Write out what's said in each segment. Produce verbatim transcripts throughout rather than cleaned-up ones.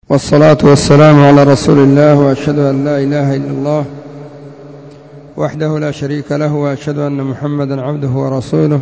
والصلاة والسلام على رسول الله، وأشهد أن لا إله إلا الله وحده لا شريك له، وأشهد أن محمدا عبده ورسوله.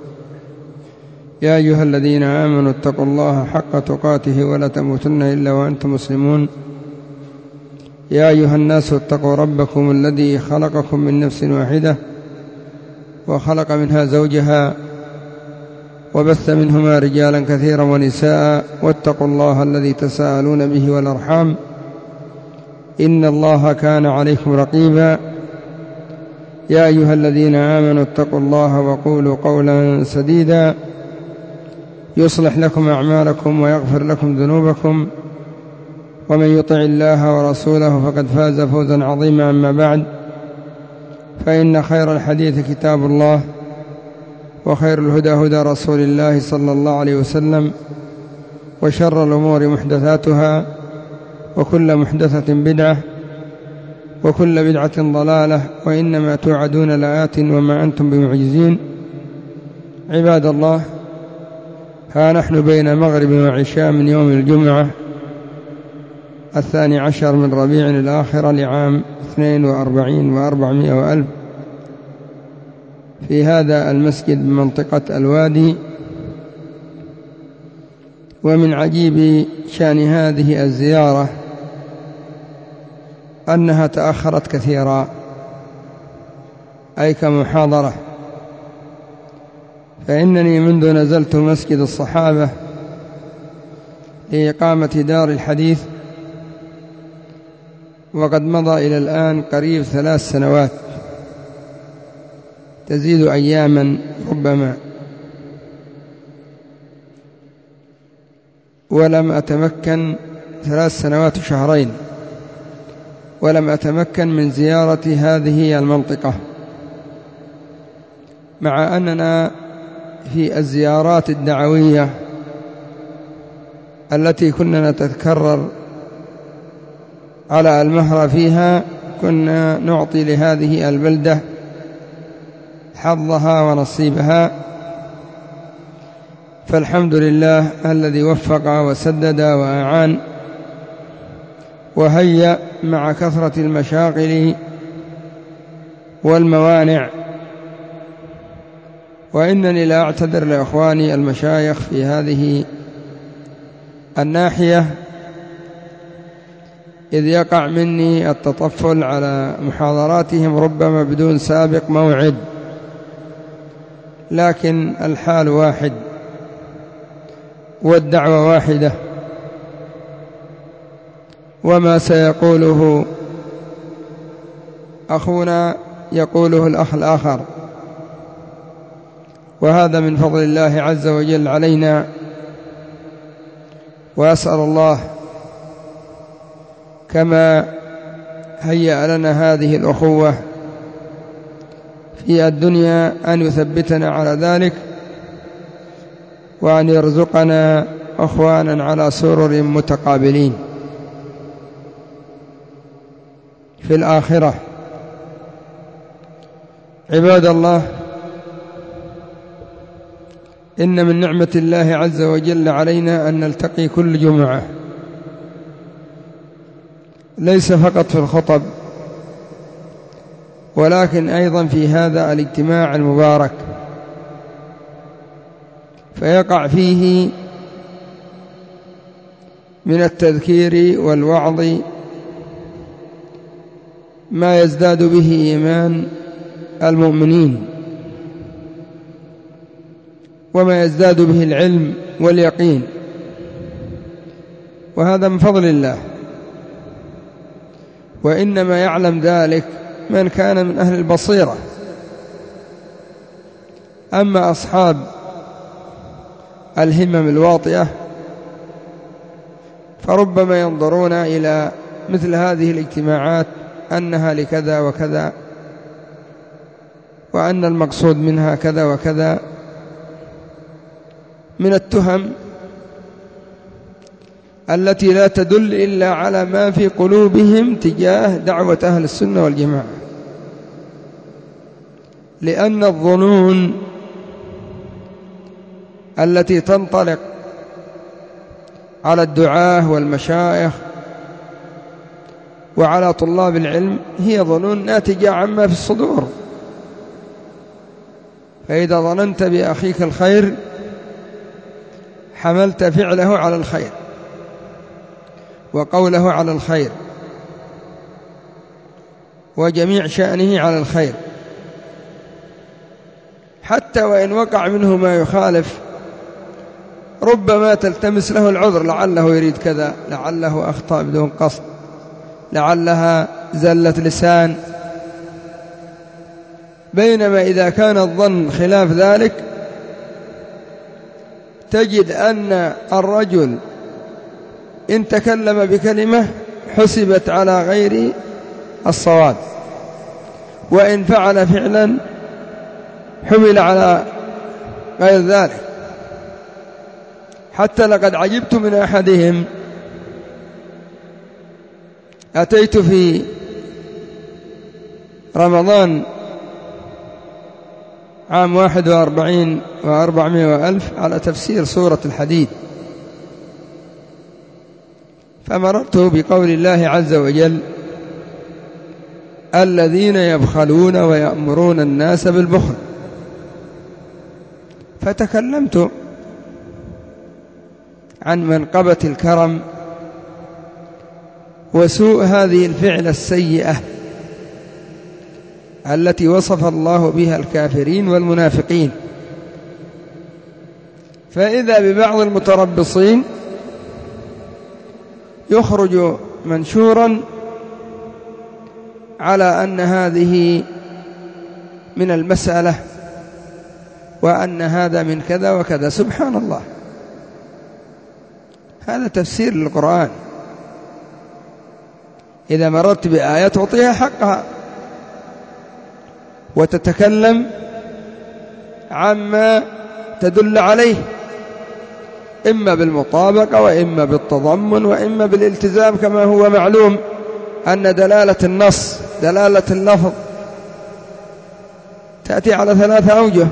يا أيها الذين آمنوا اتقوا الله حق تقاته ولا تموتن إلا وأنتم مسلمون. يا أيها الناس اتقوا ربكم الذي خلقكم من نفس واحدة وخلق منها زوجها وبث منهما رجالا كثيرا ونساء، واتقوا الله الذي تساءلون به والأرحام إن الله كان عليكم رقيبا. يا أيها الذين آمنوا اتقوا الله وقولوا قولا سديدا يصلح لكم أعمالكم ويغفر لكم ذنوبكم، ومن يطع الله ورسوله فقد فاز فوزا عظيما. أما بعد، فإن خير الحديث كتاب الله، وخير الهدى هدى رسول الله صلى الله عليه وسلم، وشر الأمور محدثاتها، وكل محدثة بدعة، وكل بدعة ضلالة، وإنما توعدون لآت وما أنتم بمعجزين. عباد الله، ها نحن بين مغرب وعشاء من يوم الجمعة الثاني عشر من ربيع الآخر لعام اثنين وأربعين وأربعمائة وألف في هذا المسجد بمنطقة الوادي. ومن عجيب شأن هذه الزيارة أنها تأخرت كثيرا، أي كمحاضرة، فإنني منذ نزلت مسجد الصحابة لإقامة دار الحديث وقد مضى إلى الآن قريب ثلاث سنوات، تزيد أياما ربما، ولم أتمكن ثلاث سنوات وشهرين ولم أتمكن من زيارة هذه المنطقة، مع أننا في الزيارات الدعوية التي كنا نتكرر على المهر فيها كنا نعطي لهذه البلدة حظها ونصيبها. فالحمد لله الذي وفق وسدد وأعان وهيأ مع كثرة المشاغل والموانع. وإنني لا أعتذر لإخواني المشايخ في هذه الناحية، إذ يقع مني التطفل على محاضراتهم ربما بدون سابق موعد، لكن الحال واحد والدعوة واحدة، وما سيقوله أخونا يقوله الأخ الآخر، وهذا من فضل الله عز وجل علينا. وأسأل الله كما هيأ لنا هذه الأخوة في الدنيا أن يثبتنا على ذلك، وأن يرزقنا أخوانا على سرر متقابلين في الآخرة. عباد الله، إن من نعمة الله عز وجل علينا أن نلتقي كل جمعة، ليس فقط في الخطب ولكن أيضا في هذا الاجتماع المبارك، فيقع فيه من التذكير والوعظ ما يزداد به إيمان المؤمنين، وما يزداد به العلم واليقين، وهذا من فضل الله. وإنما يعلم ذلك من كان من أهل البصيرة. أما أصحاب الهمم الواطئة فربما ينظرون إلى مثل هذه الاجتماعات أنها لكذا وكذا، وأن المقصود منها كذا وكذا من التهم التي لا تدل إلا على ما في قلوبهم تجاه دعوة أهل السنة والجماعة. لأن الظنون التي تنطلق على الدعاة والمشايخ وعلى طلاب العلم هي ظنون ناتجة عما في الصدور. فإذا ظننت بأخيك الخير حملت فعله على الخير وقوله على الخير وجميع شأنه على الخير، حتى وإن وقع منه ما يخالف ربما تلتمس له العذر، لعله يريد كذا، لعله أخطأ بدون قصد، لعلها زلة لسان. بينما إذا كان الظن خلاف ذلك تجد أن الرجل إن تكلم بكلمة حسبت على غير الصواب، وإن فعل فعلا حمل على غير ذلك. حتى لقد عجبت من أحدهم، أتيت في رمضان عام واحد وأربعين وأربعمائة وألف على تفسير سورة الحديد، فمررت بقول الله عز وجل: الذين يبخلون ويأمرون الناس بالبخل. فتكلمت عن منقبة الكرم وسوء هذه الفعلة السيئة التي وصف الله بها الكافرين والمنافقين. فإذا ببعض المتربصين يخرج منشورا على أن هذه من المسألة وأن هذا من كذا وكذا. سبحان الله، هذا تفسير للقرآن. إذا مررت بآية تعطيها حقها وتتكلم عما تدل عليه، إما بالمطابقة وإما بالتضمن وإما بالالتزام، كما هو معلوم أن دلالة النص دلالة اللفظ تأتي على ثلاثة أوجه.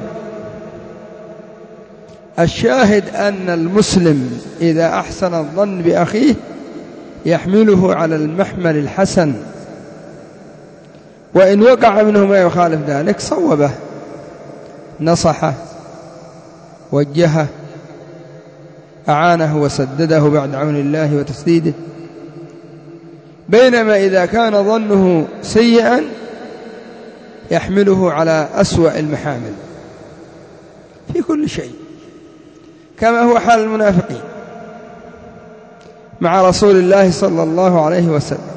الشاهد أن المسلم إذا أحسن الظن بأخيه يحمله على المحمل الحسن، وإن وقع منه ما يخالف ذلك صوبه، نصحه، وجهه، أعانه وسدده بعد عون الله وتسديده. بينما إذا كان ظنه سيئا يحمله على أسوأ المحامل في كل شيء، كما هو حال المنافقين مع رسول الله صلى الله عليه وسلم.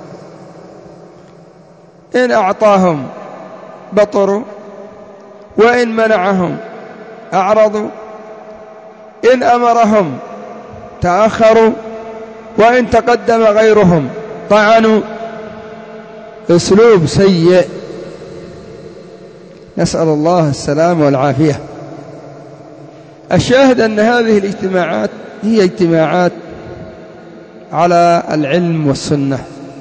إن أعطاهم بطروا، وإن منعهم أعرضوا، إن أمرهم تأخروا، وإن تقدم غيرهم طعنوا. أسلوب سيء، نسأل الله السلام والعافية. الشاهد أن هذه الاجتماعات هي اجتماعات على العلم والسنة،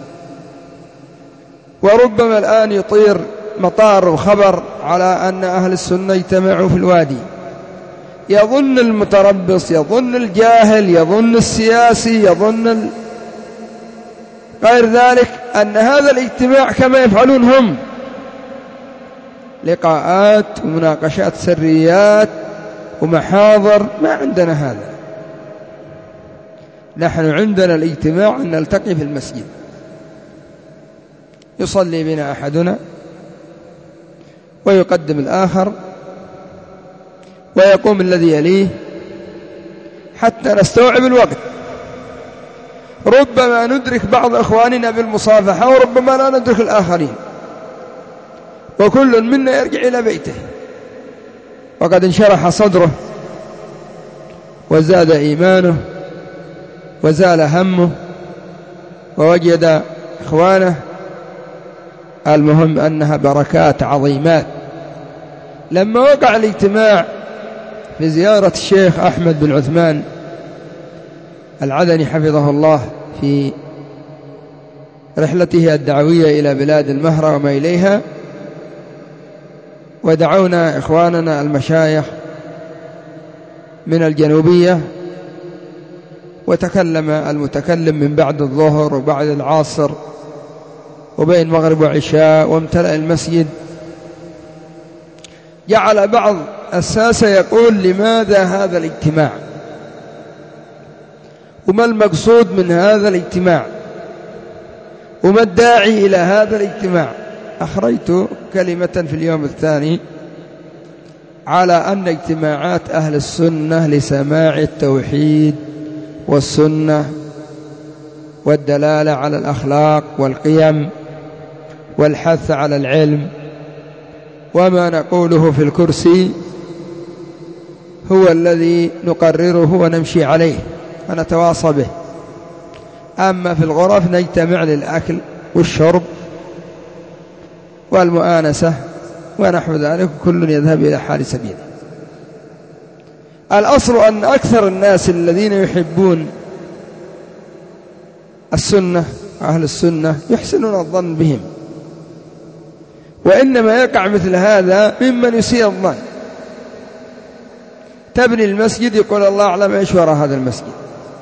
وربما الآن يطير مطار وخبر على أن أهل السنة اجتمعوا في الوادي. يظن المتربص، يظن الجاهل، يظن السياسي، يظن ال... غير ذلك أن هذا الاجتماع كما يفعلون هم، لقاءات ومناقشات سريات ومحاضر. ما عندنا هذا، نحن عندنا الاجتماع أن نلتقي في المسجد، يصلي بنا أحدنا ويقدم الآخر ويقوم الذي يليه حتى نستوعب الوقت. ربما ندرك بعض إخواننا بالمصافحة وربما لا ندرك الآخرين، وكل منا يرجع إلى بيته وقد انشرح صدره وزاد إيمانه وزال همه ووجد إخوانه. المهم أنها بركات عظيمات. لما وقع الاجتماع في زيارة الشيخ أحمد بن عثمان العدني حفظه الله في رحلته الدعوية إلى بلاد المهرة وما إليها، ودعونا إخواننا المشايخ من الجنوبية وتكلم المتكلم من بعد الظهر وبعد العصر وبين مغرب وعشاء وامتلأ المسجد، جعل بعض الساسة يقول: لماذا هذا الاجتماع؟ وما المقصود من هذا الاجتماع؟ وما الداعي إلى هذا الاجتماع؟ أخرجت كلمة في اليوم الثاني على أن اجتماعات أهل السنة لسماع التوحيد والسنة والدلالة على الأخلاق والقيم والحث على العلم، وما نقوله في الكرسي هو الذي نقرره ونمشي عليه ونتواصى به. أما في الغرف نجتمع للأكل والشرب والمؤانسة ونحو ذلك، كل يذهب إلى حال سبيله. الأصل أن أكثر الناس الذين يحبون السنة أهل السنة يحسنون الظن بهم، وإنما يقع مثل هذا ممن يسيء الظن. تبني المسجد يقول الله أعلم إيش وراء هذا المسجد،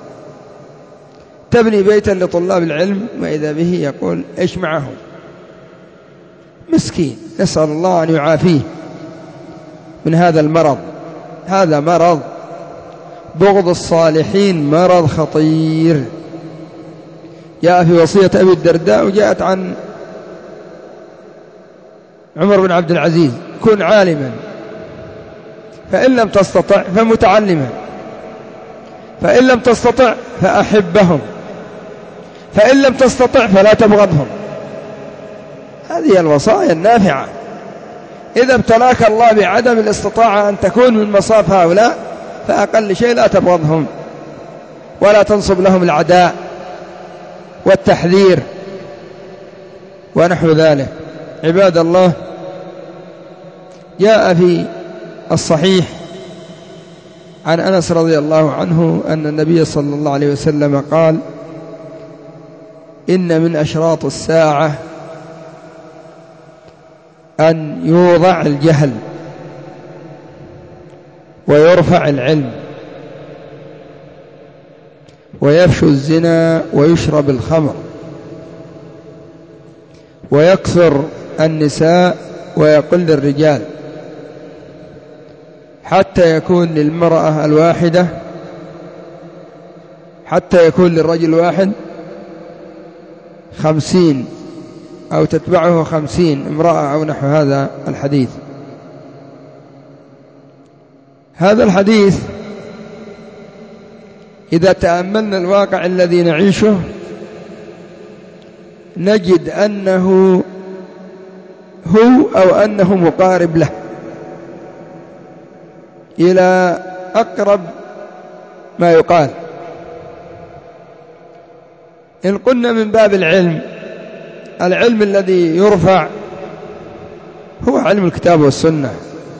تبني بيتا لطلاب العلم وإذا به يقول إيش معهم، مسكين، نسأل الله أن يعافيه من هذا المرض. هذا مرض بغض الصالحين، مرض خطير. جاء في وصية أبي الدرداء وجاءت عن عمر بن عبد العزيز: كن عالما فإن لم تستطع فمتعلما، فإن لم تستطع فأحبهم، فإن لم تستطع فلا تبغضهم. هذه الوصايا النافعة. إذا ابتلاك الله بعدم الاستطاعة أن تكون من مصاف هؤلاء فأقل شيء لا تبغضهم ولا تنصب لهم العداء والتحذير ونحو ذلك. عباد الله، جاء في الصحيح عن أنس رضي الله عنه أن النبي صلى الله عليه وسلم قال: إن من أشراط الساعة أن يوضع الجهل ويرفع العلم ويفشو الزنا ويشرب الخمر ويكثر النساء ويقل الرجال، حتى يكون للمرأة الواحدة حتى يكون للرجل الواحد خمسين أو تتبعه خمسين امرأة أو نحو هذا الحديث. هذا الحديث إذا تأملنا الواقع الذي نعيشه نجد أنه هو أو أنه مقارب له إلى أقرب ما يقال. إن قلنا من باب العلم، العلم الذي يرفع هو علم الكتاب والسنة،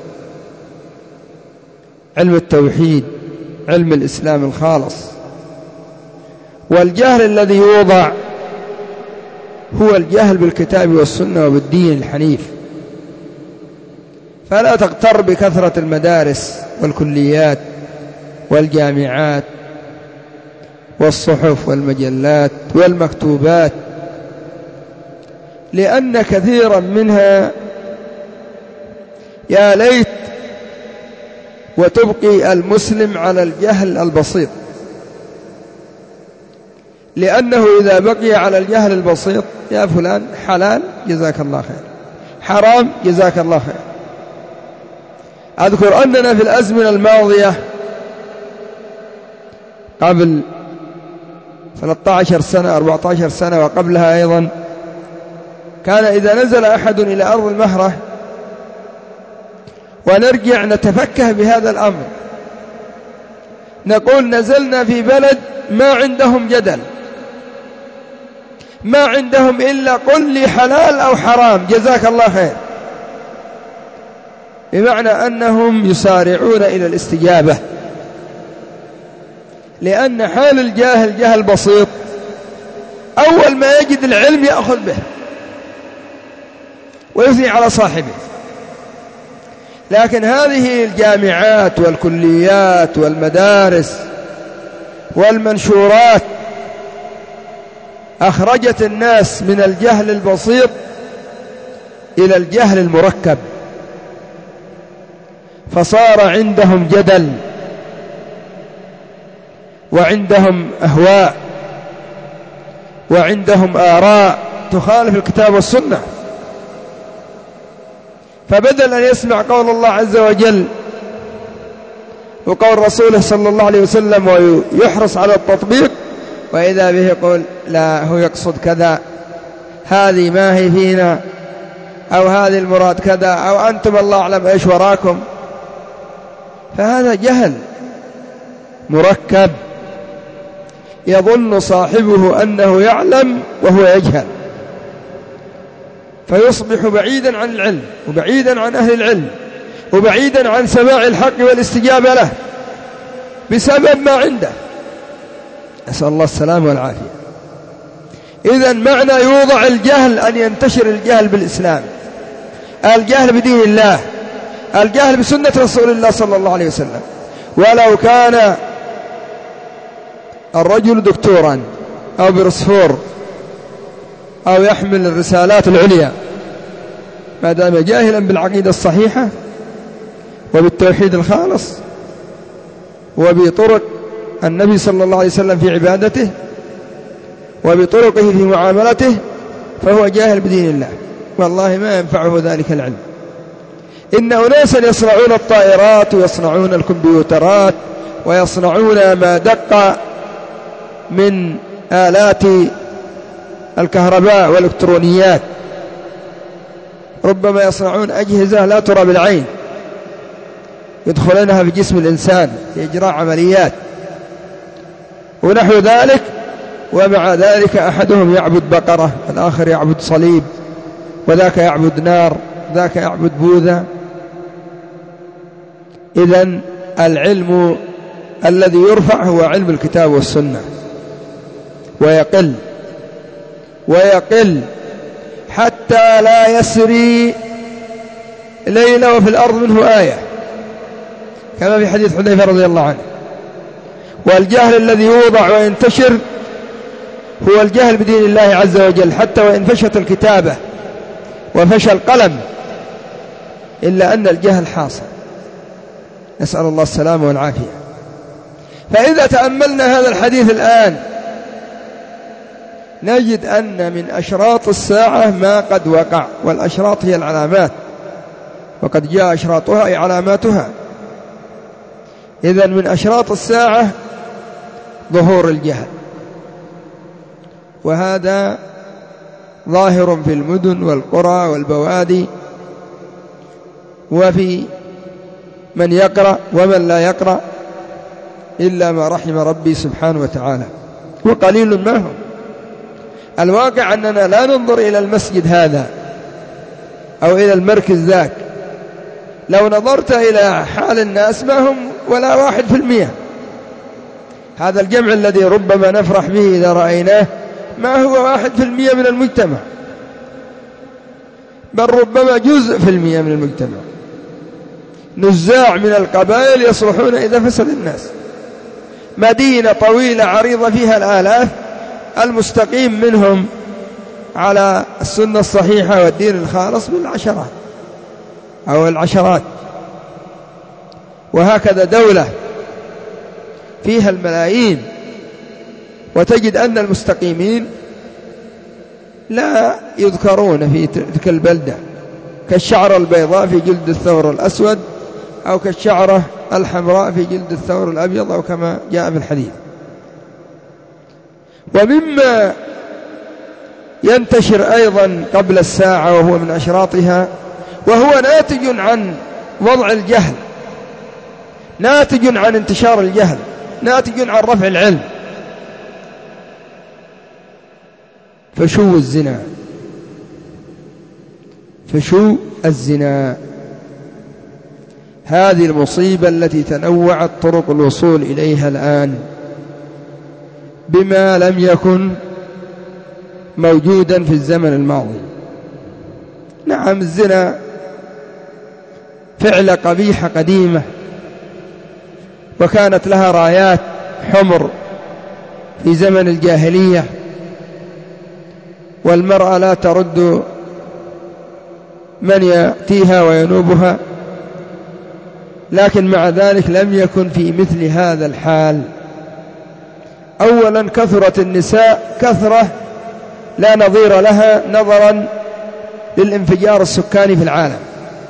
علم التوحيد، علم الإسلام الخالص. والجهل الذي يوضع هو الجهل بالكتاب والسنة وبالدين الحنيف. فلا تغتر بكثرة المدارس والكليات والجامعات والصحف والمجلات والمكتوبات، لأن كثيرا منها يا ليت وتبقي المسلم على الجهل البسيط، لأنه إذا بقي على الجهل البسيط: يا فلان حلال جزاك الله خير، حرام جزاك الله خير. أذكر أننا في الأزمنة الماضية قبل ثلاثة عشر سنة أربعة عشر سنة وقبلها أيضا، كان إذا نزل أحد إلى أرض المهرة ونرجع نتفكه بهذا الأمر نقول: نزلنا في بلد ما عندهم جدل، ما عندهم إلا قل لي حلال أو حرام جزاك الله خير، بمعنى أنهم يسارعون إلى الاستجابة، لأن حال الجاهل جهل بسيط، أول ما يجد العلم يأخذ به ويثني على صاحبه. لكن هذه الجامعات والكليات والمدارس والمنشورات أخرجت الناس من الجهل البسيط إلى الجهل المركب، فصار عندهم جدل وعندهم أهواء وعندهم آراء تخالف الكتاب والسنة، فبدل أن يسمع قول الله عز وجل وقول رسوله صلى الله عليه وسلم ويحرص على التطبيق، وإذا به يقول لا هو يقصد كذا، هذه ما هي فينا، أو هذه المراد كذا، أو أنتم الله أعلم إيش وراكم. فهذا جهل مركب يظن صاحبه أنه يعلم وهو يجهل، فيصبح بعيدا عن العلم وبعيدا عن أهل العلم وبعيدا عن سماع الحق والاستجابة له بسبب ما عنده، نسأل الله السلامة والعافية. إذن معنى يوضع الجهل أن ينتشر الجهل بالإسلام، الجهل بدين الله، الجهل بسنة رسول الله صلى الله عليه وسلم. ولو كان الرجل دكتورا أو برسفور أو يحمل الرسالات العليا، ما دام جاهلا بالعقيدة الصحيحة وبالتوحيد الخالص وبطرق النبي صلى الله عليه وسلم في عبادته وبطرقه في معاملته، فهو جاهل بدين الله، والله ما ينفعه ذلك العلم. إن أناسا يصنعون الطائرات ويصنعون الكمبيوترات ويصنعون ما دق من آلات الكهرباء والإلكترونيات، ربما يصنعون أجهزة لا ترى بالعين يدخلونها في جسم الإنسان لإجراء عمليات ونحو ذلك، ومع ذلك أحدهم يعبد بقرة، الآخر يعبد صليب، وذاك يعبد نار، ذاك يعبد بوذا. إذن العلم الذي يرفع هو علم الكتاب والسنة، ويقل ويقل حتى لا يسري ليلة وفي الأرض منه آية، كما في حديث حذيفة رضي الله عنه. والجهل الذي يوضع وينتشر هو الجهل بدين الله عز وجل، حتى وإن فشت الكتابة وفشى القلم إلا أن الجهل حاصل، نسأل الله السلامة والعافية. فإذا تأملنا هذا الحديث الآن نجد أن من أشراط الساعة ما قد وقع، والأشراط هي العلامات، وقد جاء أشراطها أي علاماتها. إذن من أشراط الساعة ظهور الجهل، وهذا ظاهر في المدن والقرى والبوادي، وفي من يقرأ ومن لا يقرأ إلا ما رحم ربي سبحانه وتعالى، وقليل ما هم. الواقع أننا لا ننظر إلى المسجد هذا أو إلى المركز ذاك، لو نظرت إلى حال الناس ما هم ولا واحد في المية. هذا الجمع الذي ربما نفرح به إذا رأيناه ما هو واحد في المية من المجتمع، بل ربما جزء في المية من المجتمع. نزاع من القبائل يصلحون إذا فسد الناس. مدينة طويلة عريضة فيها الآلاف، المستقيم منهم على السنة الصحيحة والدين الخالص بالعشرات أو العشرات. وهكذا دولة فيها الملايين وتجد أن المستقيمين لا يذكرون في تلك البلدة، كالشعرة البيضاء في جلد الثور الأسود، أو كالشعرة الحمراء في جلد الثور الأبيض، أو كما جاء في الحديث. ومما ينتشر أيضا قبل الساعة وهو من أشراطها، وهو ناتج عن وضع الجهل، ناتج عن انتشار الجهل، ناتج عن رفع العلم، فشو الزنا، فشو الزنا، هذه المصيبة التي تنوعت طرق الوصول إليها الآن بما لم يكن موجودا في الزمن الماضي. نعم، الزنا فعلة قبيحة قديمة، وكانت لها رايات حمر في زمن الجاهلية، والمرأة لا ترد من يأتيها وينوبها، لكن مع ذلك لم يكن في مثل هذا الحال. أولا كثرت النساء كثرة لا نظير لها نظرا للانفجار السكاني في العالم.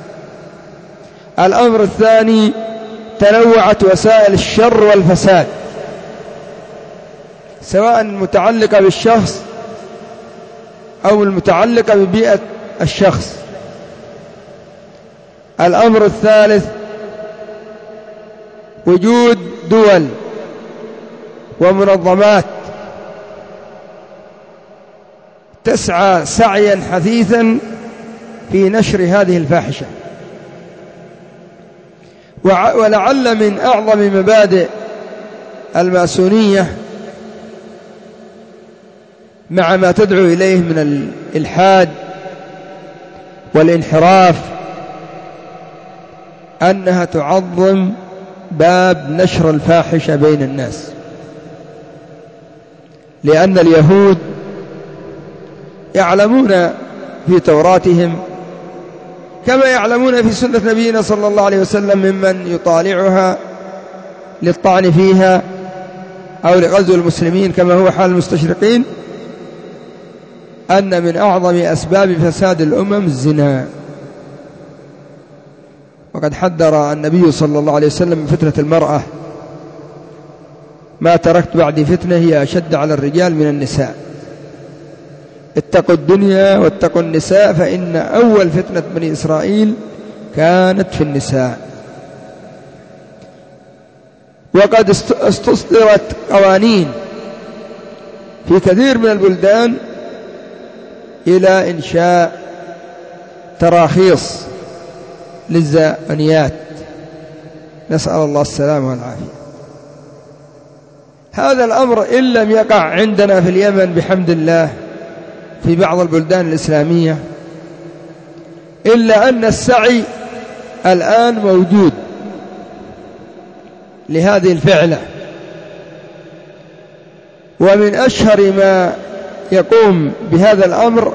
الأمر الثاني تنوعت وسائل الشر والفساد، سواء المتعلقة بالشخص أو المتعلقة ببيئة الشخص. الأمر الثالث وجود دول ومنظمات تسعى سعيا حثيثا في نشر هذه الفاحشة. ولعل من أعظم مبادئ الماسونية مع ما تدعو إليه من الإلحاد والانحراف أنها تعظم باب نشر الفاحشة بين الناس، لأن اليهود يعلمون في توراتهم كما يعلمون في سنة نبينا صلى الله عليه وسلم ممن يطالعها للطعن فيها أو لغزو المسلمين كما هو حال المستشرقين، أن من أعظم أسباب فساد الأمم الزنا. وقد حذر النبي صلى الله عليه وسلم من فتنة المرأة: ما تركت بعد فتنة هي أشد على الرجال من النساء، اتقوا الدنيا واتقوا النساء فإن أول فتنة بني إسرائيل كانت في النساء. وقد استصدرت قوانين في كثير من البلدان إلى إنشاء تراخيص للزانيات، نسأل الله السلامة والعافية. هذا الأمر إن لم يقع عندنا في اليمن بحمد الله في بعض البلدان الإسلامية، إلا أن السعي الآن موجود لهذه الفعلة. ومن أشهر ما يقوم بهذا الأمر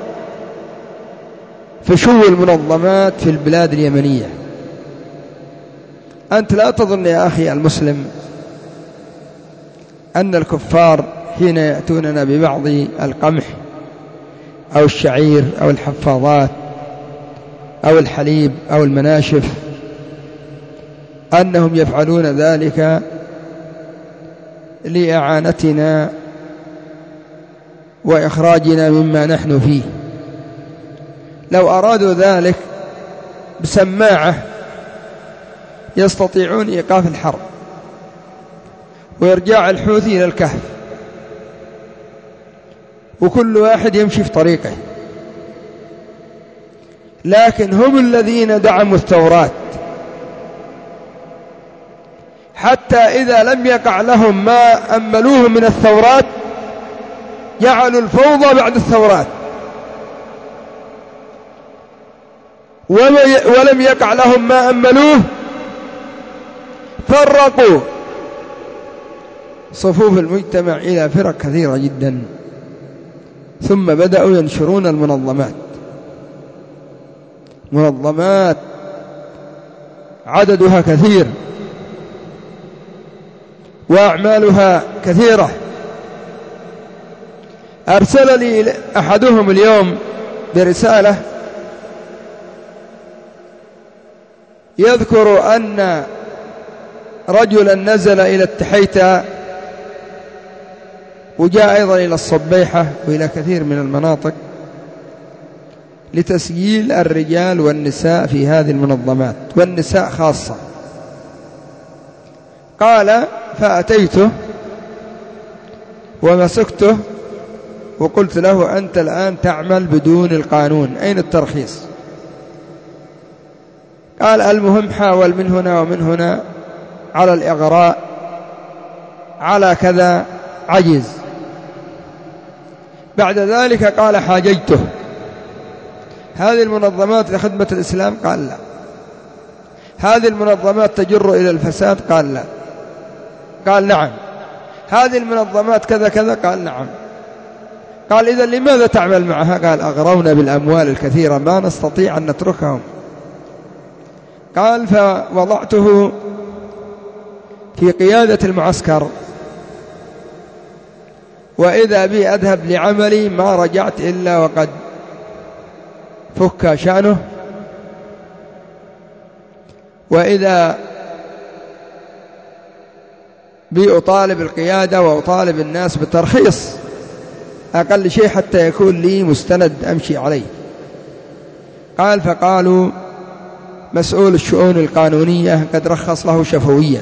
فشو المنظمات في البلاد اليمنية. أنت لا تظن يا أخي المسلم أن الكفار حين يأتوننا ببعض القمح أو الشعير أو الحفاضات أو الحليب أو المناشف أنهم يفعلون ذلك لإعانتنا وإخراجنا مما نحن فيه. لو أرادوا ذلك بسماعة يستطيعون إيقاف الحرب وإرجاع الحوثي إلى الكهف، وكل واحد يمشي في طريقه. لكن هم الذين دعموا الثورات، حتى إذا لم يقع لهم ما أملوه من الثورات جعلوا الفوضى بعد الثورات، ولم يقع لهم ما أملوه فرقوا صفوف المجتمع إلى فرق كثيرة جدا، ثم بدأوا ينشرون المنظمات، منظمات عددها كثير وأعمالها كثيرة. أرسل لي أحدهم اليوم برسالة يذكر أن رجلا نزل إلى التحيتة وجاء أيضا إلى الصبيحة وإلى كثير من المناطق لتسجيل الرجال والنساء في هذه المنظمات، والنساء خاصة. قال: فأتيته ومسكته وقلت له: أنت الآن تعمل بدون القانون، أين الترخيص؟ قال: المهم حاول من هنا ومن هنا على الإغراء على كذا، عجز. بعد ذلك قال: حاججته، هذه المنظمات لخدمة الإسلام؟ قال: لا. هذه المنظمات تجر إلى الفساد؟ قال: لا. قال: نعم. هذه المنظمات كذا كذا. قال نعم. قال إذا لماذا تعمل معها؟ قال أغرونا بالأموال الكثيرة ما نستطيع أن نتركهم. قال فوضعته في قيادة المعسكر، وإذا بي أذهب لعملي ما رجعت إلا وقد فك شأنه، وإذا بي أطالب القيادة وأطالب الناس بالترخيص أقل شيء حتى يكون لي مستند أمشي عليه. قال فقالوا مسؤول الشؤون القانونية قد رخص له شفويا.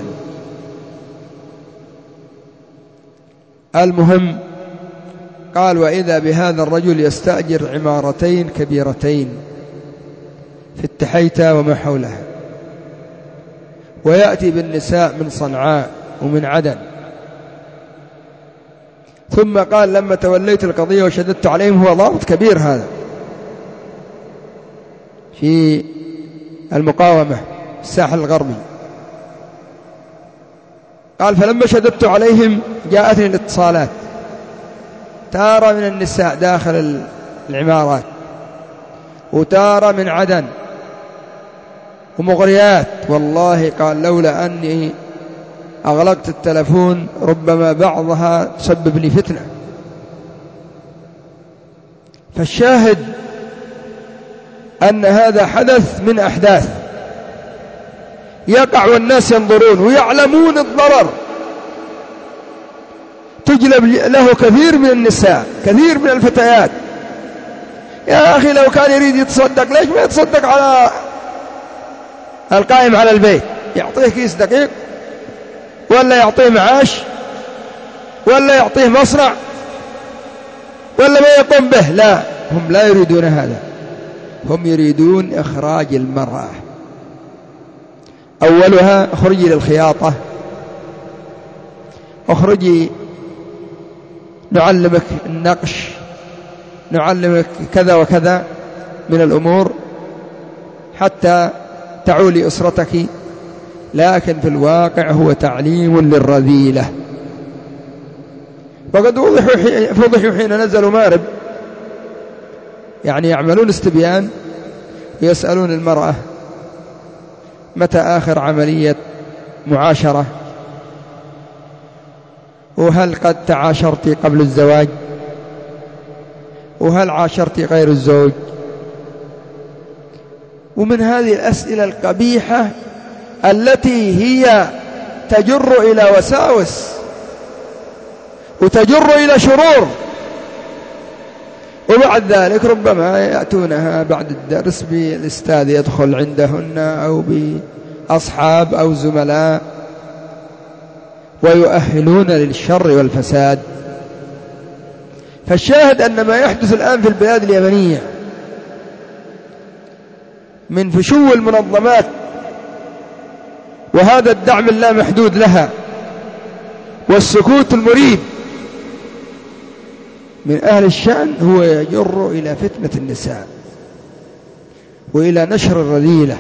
المهم قال وإذا بهذا الرجل يستأجر عمارتين كبيرتين في التحيتة وما حولها، ويأتي بالنساء من صنعاء ومن عدن. ثم قال لما توليت القضية وشددت عليهم، هو ضابط كبير هذا في المقاومة الساحل الغربي، قال فلما شددت عليهم جاءتني الاتصالات تارة من النساء داخل العمارات، وتارة من عدن، ومغريات. والله قال لولا أني أغلقت التلفون ربما بعضها تسبب لي فتنة. فالشاهد أن هذا حدث من أحداث يقع والناس ينظرون ويعلمون الضرر، تجلب له كثير من النساء كثير من الفتيات. يا أخي لو كان يريد يتصدق ليش ما يتصدق على القائم على البيت؟ يعطيه كيس دقيق، ولا يعطيه معاش، ولا يعطيه مصنع، ولا ما يقوم به. لا، هم لا يريدون هذا، هم يريدون إخراج المرأة. أولها اخرجي للخياطة، اخرجي نعلمك النقش، نعلمك كذا وكذا من الأمور حتى تعولي أسرتك. لكن في الواقع هو تعليم للرذيلة. وقد فضحوا حين نزلوا مارب، يعني يعملون استبيان ويسألون المرأة متى آخر عملية معاشرة، وهل قد تعاشرت قبل الزواج، وهل عاشرت غير الزوج. ومن هذه الأسئلة القبيحة التي هي تجر إلى وساوس وتجر إلى شرور، وبعد ذلك ربما يأتونها بعد الدرس بالأستاذ يدخل عندهن أو بأصحاب أو زملاء ويؤهلون للشر والفساد. فالشاهد أن ما يحدث الآن في البلاد اليمنية من فشو المنظمات وهذا الدعم اللامحدود لها والسكوت المريب من أهل الشأن هو يجر إلى فتنة النساء وإلى نشر الرذيلة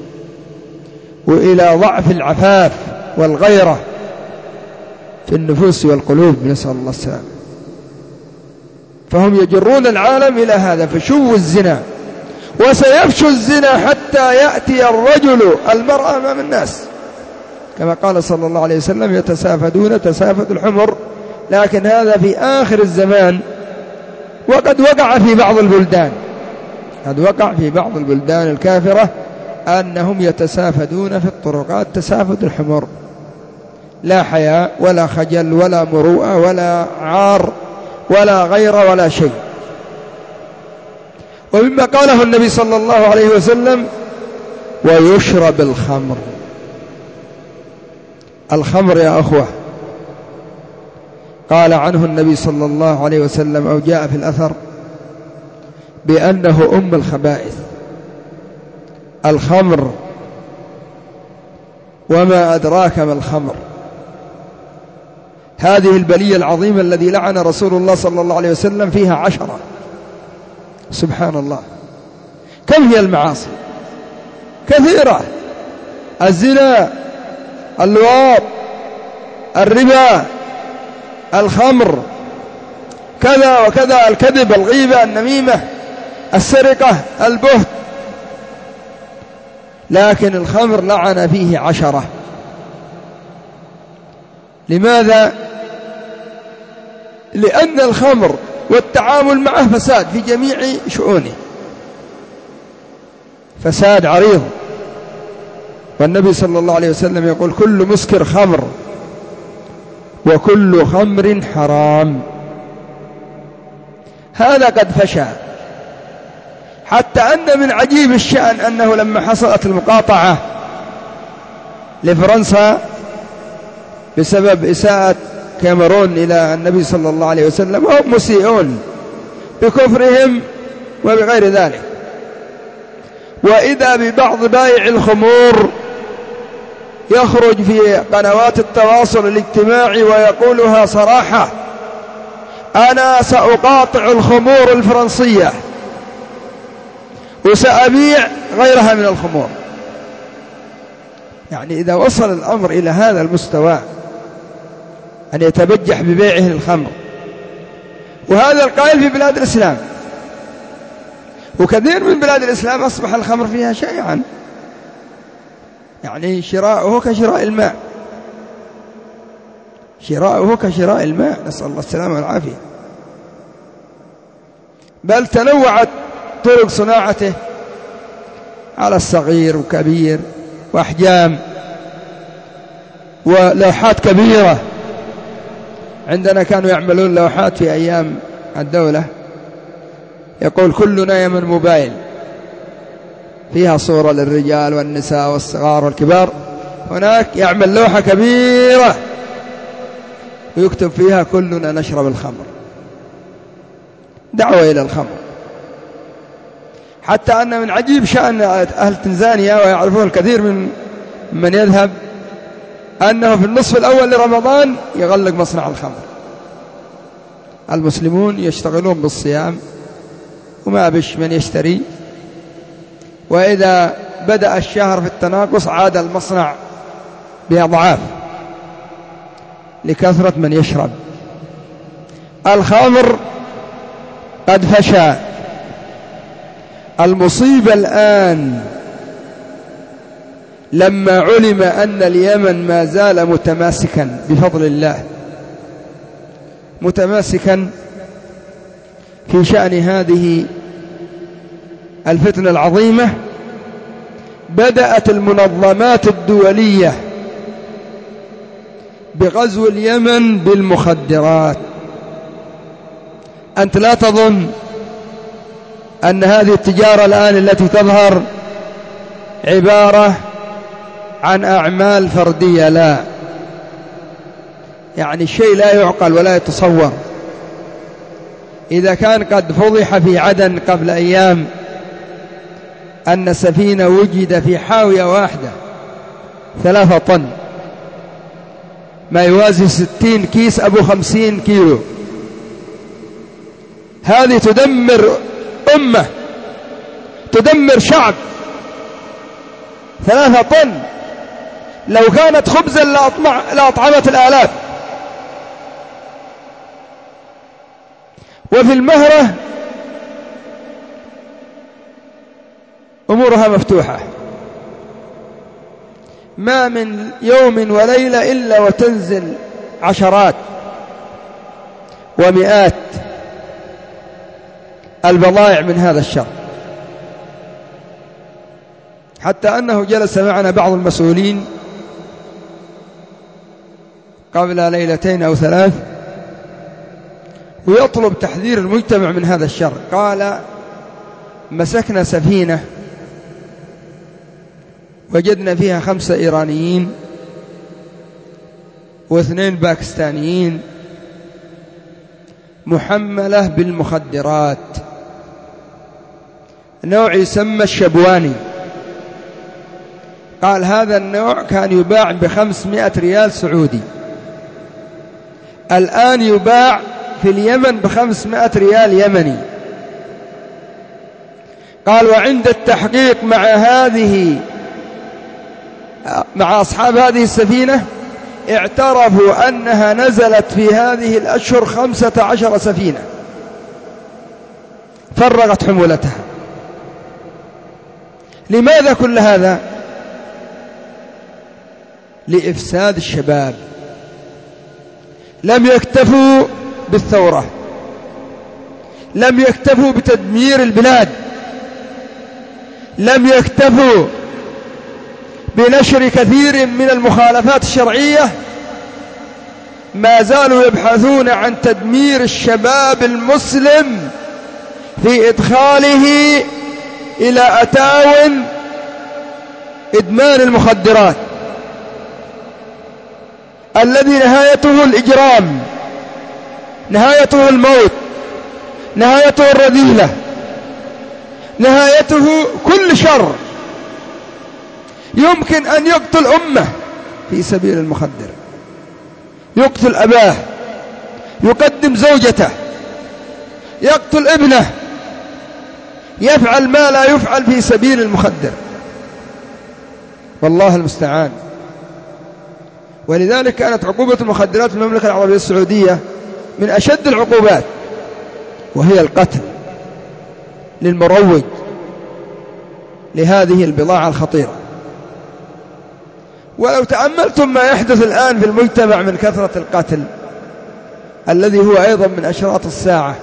وإلى ضعف العفاف والغيرة في النفوس والقلوب، نسأل الله السلامة. فهم يجرون العالم إلى هذا فشو الزنا، وسيفشو الزنا حتى يأتي الرجل المرأة أمام الناس كما قال صلى الله عليه وسلم يتسافدون تسافد الحمر. لكن هذا في آخر الزمان، وقد وقع في بعض البلدان، قد وقع في بعض البلدان الكافرة أنهم يتسافدون في الطرقات تسافد الحمر، لا حياء ولا خجل ولا مروءة ولا عار ولا غير ولا شيء. ومما قاله النبي صلى الله عليه وسلم ويشرب الخمر. الخمر يا أخوة قال عنه النبي صلى الله عليه وسلم أو جاء في الأثر بأنه أم الخبائث الخمر. وما أدراك ما الخمر؟ هذه البلية العظيمة الذي لعن رسول الله صلى الله عليه وسلم فيها عشرة. سبحان الله، كم هي المعاصي؟ كثيرة: الزنا، اللواط، الربا، الخمر كذا وكذا، الكذب، الغيبة، النميمة، السرقة، البهت، لكن الخمر لعن فيه عشرة. لماذا؟ لأن الخمر والتعامل معه فساد في جميع شؤونه، فساد عريض. والنبي صلى الله عليه وسلم يقول: كل مسكر خمر وكل خمر حرام. هذا قد فشى، حتى أن من عجيب الشأن أنه لما حصلت المقاطعة لفرنسا بسبب إساءة كاميرون إلى النبي صلى الله عليه وسلم، وهم مسيئون بكفرهم وبغير ذلك، وإذا ببعض بائع الخمور يخرج في قنوات التواصل الاجتماعي ويقولها صراحة: أنا سأقاطع الخمور الفرنسية وسأبيع غيرها من الخمور. يعني إذا وصل الأمر إلى هذا المستوى أن يتبجح ببيعه الخمر، وهذا القائل في بلاد الإسلام، وكثير من بلاد الإسلام أصبح الخمر فيها شائعا، يعني شراؤه كشراء الماء، شراؤه كشراء الماء، نسأل الله السلامة والعافية. بل تنوعت طرق صناعته على الصغير وكبير وأحجام ولوحات كبيرة. عندنا كانوا يعملون لوحات في أيام الدولة يقول: كلنا يمن موبايل، فيها صورة للرجال والنساء والصغار والكبار. هناك يعمل لوحة كبيرة ويكتب فيها: كلنا نشرب الخمر، دعوة إلى الخمر. حتى أن من عجيب شأن أهل تنزانيا، ويعرفون الكثير من من يذهب، أنه في النصف الأول لرمضان يغلق مصنع الخمر. المسلمون يشتغلون بالصيام وما بش من يشتري، وإذا بدأ الشهر في التناقص عاد المصنع بأضعاف لكثرة من يشرب. الخمر قد فشى. المصيبة الآن لما علم أن اليمن ما زال متماسكا بفضل الله، متماسكا في شأن هذه الفتنة العظيمة، بدأت المنظمات الدولية بغزو اليمن بالمخدرات. أنت لا تظن أن هذه التجارة الآن التي تظهر عبارة عن أعمال فردية، لا، يعني شيء لا يعقل ولا يتصور. إذا كان قد فضح في عدن قبل أيام أن سفينة وجد في حاوية واحدة ثلاثة طن، ما يوازي ستين كيس أبو خمسين كيلو، هذه تدمر أمة، تدمر شعب. ثلاثة طن لو كانت خبزا لأطعمت الآلاف. وفي المهرة أمورها مفتوحة، ما من يوم وليلة إلا وتنزل عشرات ومئات البضائع من هذا الشر. حتى أنه جلس معنا بعض المسؤولين قبل ليلتين أو ثلاث ويطلب تحذير المجتمع من هذا الشر. قال: مسكنا سفينة وجدنا فيها خمسة إيرانيين واثنين باكستانيين محملة بالمخدرات، نوع يسمى الشبواني. قال هذا النوع كان يباع بخمسمائة ريال سعودي، الآن يباع في اليمن بخمسمائة ريال يمني. قال وعند التحقيق مع هذه مع أصحاب هذه السفينة اعترفوا أنها نزلت في هذه الأشهر خمسة عشر سفينة فرغت حمولتها. لماذا كل هذا؟ لإفساد الشباب. لم يكتفوا بالثورة، لم يكتفوا بتدمير البلاد، لم يكتفوا بنشر كثير من المخالفات الشرعية، ما زالوا يبحثون عن تدمير الشباب المسلم في إدخاله إلى أتاو إدمان المخدرات الذي نهايته الإجرام، نهايته الموت، نهايته الرذيلة، نهايته كل شر. يمكن أن يقتل أمه في سبيل المخدر، يقتل أباه، يقدم زوجته، يقتل ابنه، يفعل ما لا يفعل في سبيل المخدر، والله المستعان. ولذلك كانت عقوبة المخدرات في المملكة العربية السعودية من أشد العقوبات، وهي القتل للمروج لهذه البضاعة الخطيرة. ولو تأملتم ما يحدث الآن في المجتمع من كثرة القتل الذي هو أيضا من أشراط الساعة،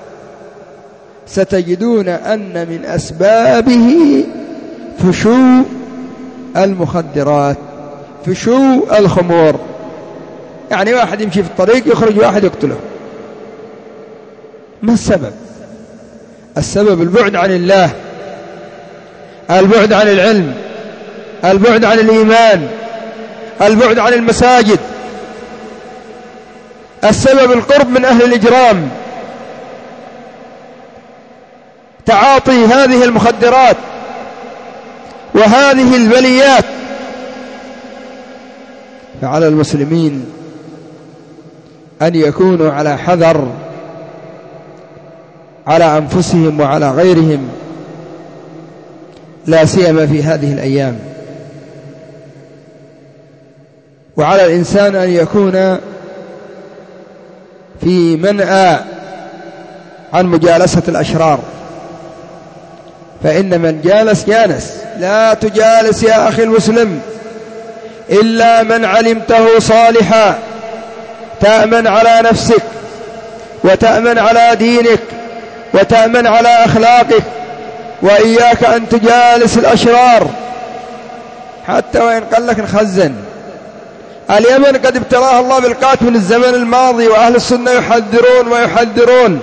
ستجدون أن من أسبابه فشو المخدرات، فشو الخمور. يعني واحد يمشي في الطريق يخرج واحد يقتله. ما السبب؟ السبب البعد عن الله، البعد عن العلم، البعد عن الإيمان، البعد عن المساجد. السبب القرب من أهل الإجرام، تعاطي هذه المخدرات وهذه البليات. فعلى المسلمين أن يكونوا على حذر على أنفسهم وعلى غيرهم، لا سيما في هذه الأيام. وعلى الإنسان أن يكون في منأى عن مجالسة الأشرار، فإن من جالس جالس. لا تجالس يا أخي المسلم إلا من علمته صالحا، تأمن على نفسك وتأمن على دينك وتأمن على أخلاقك، وإياك أن تجالس الأشرار حتى وإن قال لك نخزن. اليمن قد ابتلاها الله بالقات من الزمن الماضي، وأهل السنة يحذرون ويحذرون،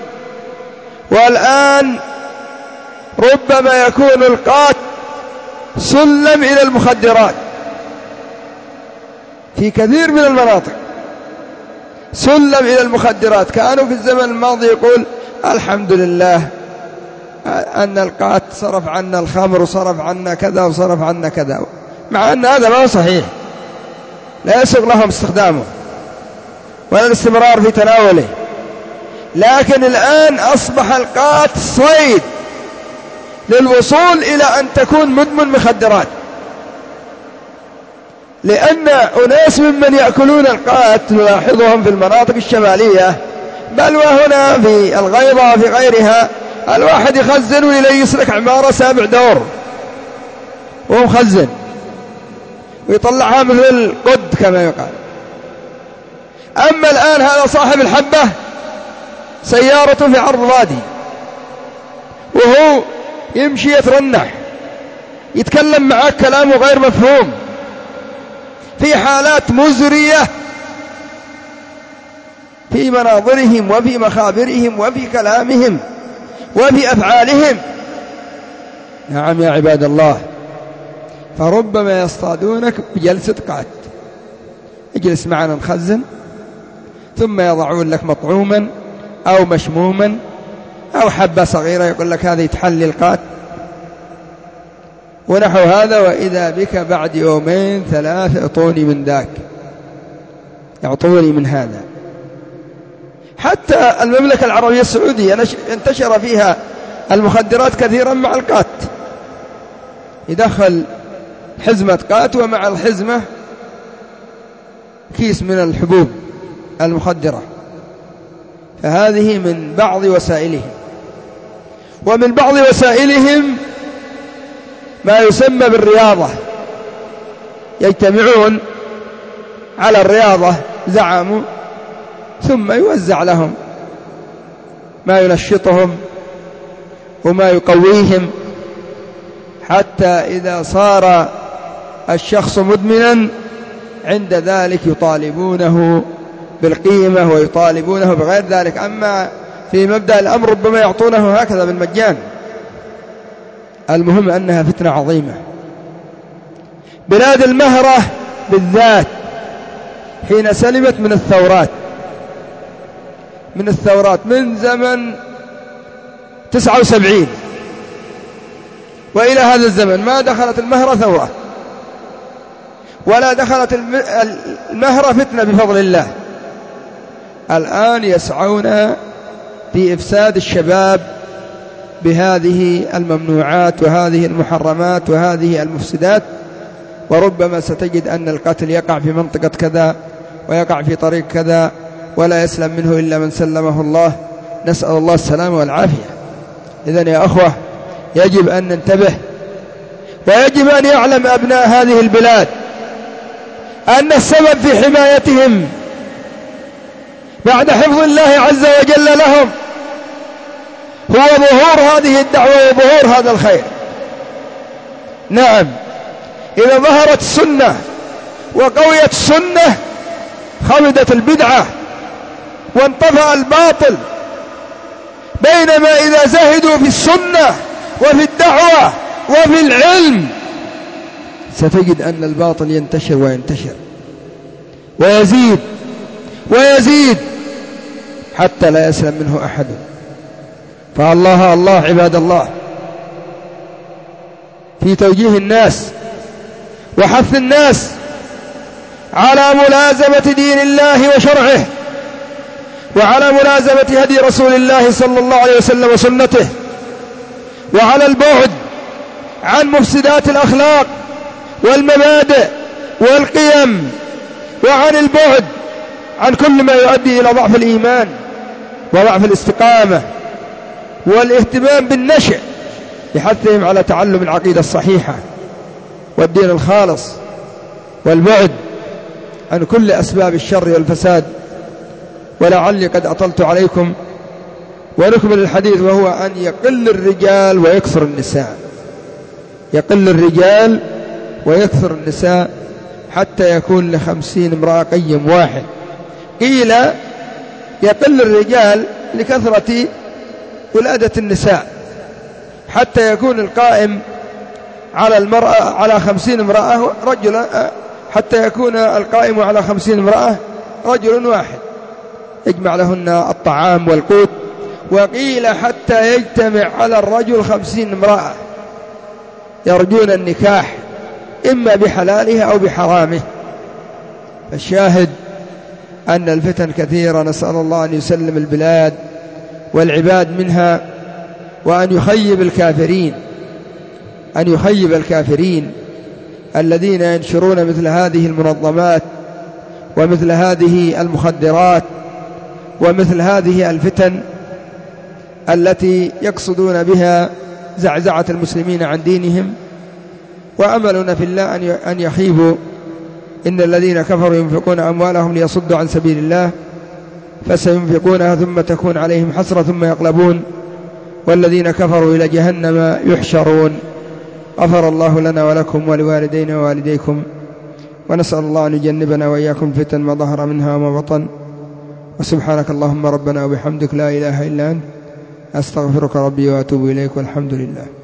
والآن ربما يكون القات سلم إلى المخدرات في كثير من المناطق، سلم إلى المخدرات. كانوا في الزمن الماضي يقول الحمد لله أن القات صرف عنا الخمر وصرف عنا كذا وصرف عنا كذا، مع أن هذا ما هو صحيح، لا يسوغ لهم استخدامه ولا الاستمرار في تناوله. لكن الآن أصبح القات صيد للوصول إلى أن تكون مدمن مخدرات، لأن أناس ممن يأكلون القات نلاحظهم في المناطق الشمالية، بل وهنا في الغيضة في غيرها، الواحد يخزن ويليس لك عمارة سابع دور وهو مخزن، ويطلعها مثل القد كما يقال. أما الآن هذا صاحب الحبة سيارته في عرض وادي، وهو يمشي يترنح، يتكلم معك كلامه غير مفهوم، في حالات مزرية في مناظرهم وفي مخابرهم وفي كلامهم وفي أفعالهم. نعم يا عباد الله، فربما يصطادونك بجلسة قات، اجلس معنا نخزن، ثم يضعون لك مطعوما أو مشموما أو حبة صغيرة يقول لك هذه تحلي القات ونحو هذا، وإذا بك بعد يومين ثلاث اعطوني من ذاك، اعطوني من هذا. حتى المملكة العربية السعودية انتشر فيها المخدرات كثيرا مع القات، يدخل حزمة قات ومع الحزمة كيس من الحبوب المخدرة، فهذه من بعض وسائلهم. ومن بعض وسائلهم ما يسمى بالرياضة، يجتمعون على الرياضة زعموا، ثم يوزع لهم ما ينشطهم وما يقويهم، حتى إذا صار الشخص مدمنا عند ذلك يطالبونه بالقيمة ويطالبونه بغير ذلك. أما في مبدأ الأمر ربما يعطونه هكذا بالمجان. المهم أنها فتنة عظيمة. بلاد المهرة بالذات حين سلمت من الثورات من الثورات من زمن تسعة وسبعين وإلى هذا الزمن ما دخلت المهرة ثورة، ولا دخلت المهرة فتنة بفضل الله. الآن يسعون في إفساد الشباب بهذه الممنوعات وهذه المحرمات وهذه المفسدات، وربما ستجد أن القتل يقع في منطقة كذا ويقع في طريق كذا ولا يسلم منه إلا من سلمه الله، نسأل الله السلامة والعافية. إذن يا أخوة يجب أن ننتبه، ويجب أن يعلم أبناء هذه البلاد أن السبب في حمايتهم بعد حفظ الله عز وجل لهم هو ظهور هذه الدعوة وظهور هذا الخير. نعم، إذا ظهرت السنة وقويت السنة خمدت البدعة وانطفأ الباطل، بينما إذا زهدوا في السنة وفي الدعوة وفي العلم ستجد أن الباطل ينتشر وينتشر ويزيد ويزيد حتى لا يسلم منه أحد. فالله الله عباد الله في توجيه الناس وحث الناس على ملازمة دين الله وشرعه، وعلى ملازمة هدي رسول الله صلى الله عليه وسلم وسنته، وعلى البعد عن مفسدات الأخلاق والمبادئ والقيم، وعن البعد عن كل ما يؤدي إلى ضعف الإيمان وضعف الاستقامة، والاهتمام بالنشء بحثهم على تعلم العقيدة الصحيحة والدين الخالص، والبعد عن كل أسباب الشر والفساد. ولعلي قد أطلت عليكم، ونكمل الحديث، وهو أن يقل الرجال ويكثر النساء، يقل الرجال ويكثر النساء حتى يكون لخمسين امرأة قيم واحد. قيل يقل الرجال لكثرة ولادة النساء حتى يكون القائم على المرأة على خمسين امرأة رجل، حتى يكون القائم على خمسين امرأة رجل واحد يجمع لهن الطعام والقوت. وقيل حتى يجتمع على الرجل خمسين امرأة يرجون النكاح إما بحلاله أو بحرامه. فالشاهد أن الفتن كثيرة، نسأل الله أن يسلم البلاد والعباد منها، وأن يخيب الكافرين أن يخيب الكافرين الذين ينشرون مثل هذه المنظمات ومثل هذه المخدرات ومثل هذه الفتن التي يقصدون بها زعزعة المسلمين عن دينهم. وأملنا في الله أن يخيبوا. إن الذين كفروا ينفقون أموالهم ليصدوا عن سبيل الله فسينفقونها ثم تكون عليهم حسرة ثم يغلبون والذين كفروا إلى جهنم يحشرون. غفر الله لنا ولكم ولوالدينا ووالديكم، ونسأل الله أن يجنبنا وإياكم فتن ما ظهر منها وما بطن. وسبحانك اللهم ربنا وبحمدك لا إله إلا أنت، أستغفرك ربي وأتوب إليك، والحمد لله.